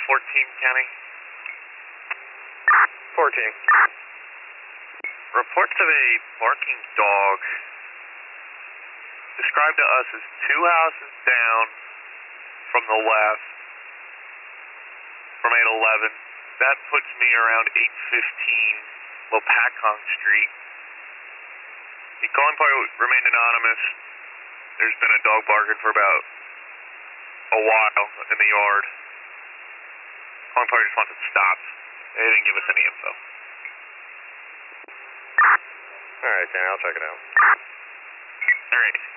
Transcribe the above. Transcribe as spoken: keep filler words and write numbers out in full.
fourteen, County. fourteen. Reports of a barking dog described to us as two houses down from the left, from eight eleven. That puts me around eight fifteen Lopakong Street. The calling party remained anonymous. There's been a dog barking for about a while in the yard. Calling party just wants it stopped. They didn't give us any info. Alright, Danny, I'll check it out. Alright.